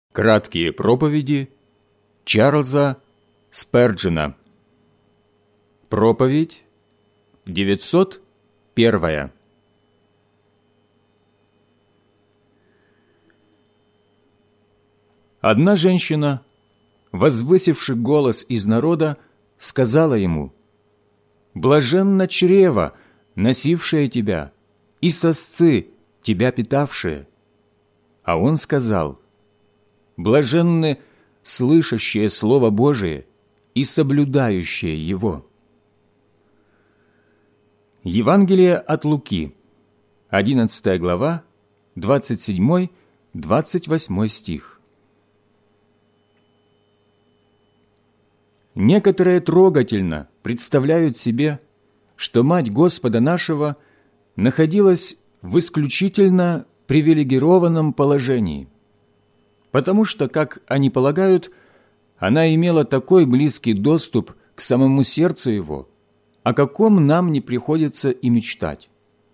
Краткие проповеди Чарльза Сперджена. Проповедь 901. Одна женщина, возвысивши голос из народа, сказала ему: «Блаженно чрево, носившее тебя, и сосцы, тебя питавшие». А он сказал: «Блаженны слышащие Слово Божие и соблюдающие его». Евангелие от Луки, 11 глава, 27-28 стих. Некоторые трогательно представляют себе, что Мать Господа нашего находилась в исключительно привилегированном положении, потому что, как они полагают, она имела такой близкий доступ к самому сердцу Его, о каком нам не приходится и мечтать.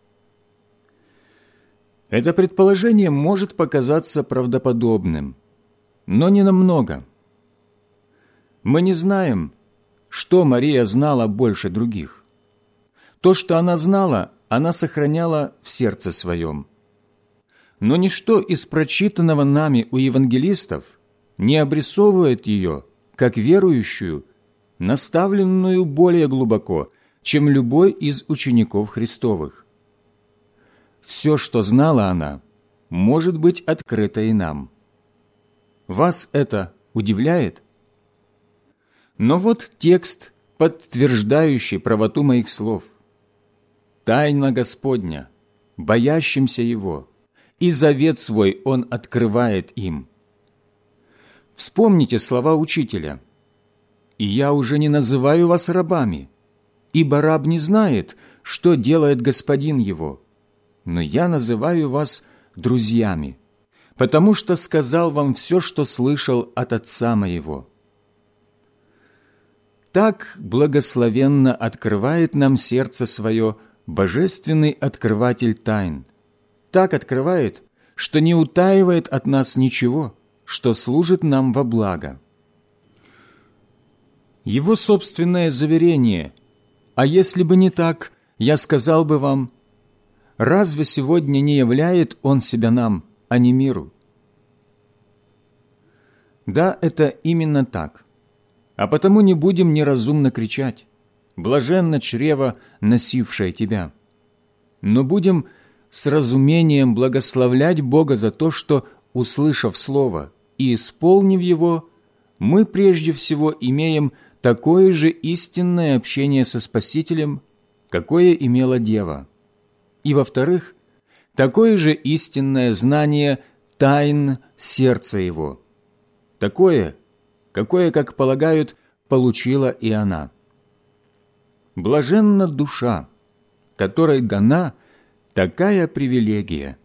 Это предположение может показаться правдоподобным, но не намного. Мы не знаем, что Мария знала больше других. То, что она знала, она сохраняла в сердце своем. Но ничто из прочитанного нами у евангелистов не обрисовывает ее как верующую, наставленную более глубоко, чем любой из учеников Христовых. Все, что знала она, может быть открыто и нам. Вас это удивляет? Но вот текст, подтверждающий правоту моих слов. «Тайна Господня, боящимся Его, и завет свой Он открывает им». Вспомните слова учителя: «И я уже не называю вас рабами, ибо раб не знает, что делает господин его, но я называю вас друзьями, потому что сказал вам все, что слышал от Отца моего». Так благословенно открывает нам сердце свое Божественный открыватель тайн. Так открывает, что не утаивает от нас ничего, что служит нам во благо. Его собственное заверение: «А если бы не так, я сказал бы вам», разве сегодня не являет Он себя нам, а не миру? Да, это именно так. А потому не будем неразумно кричать: «Блаженно чрево, носившее тебя», но будем с разумением благословлять Бога за то, что, услышав Слово и исполнив его, мы прежде всего имеем такое же истинное общение со Спасителем, какое имела Дева, и, во-вторых, такое же истинное знание тайн сердца Его, такое, какое, как полагают, получила и она. Блаженна душа, которой дана такая привилегия.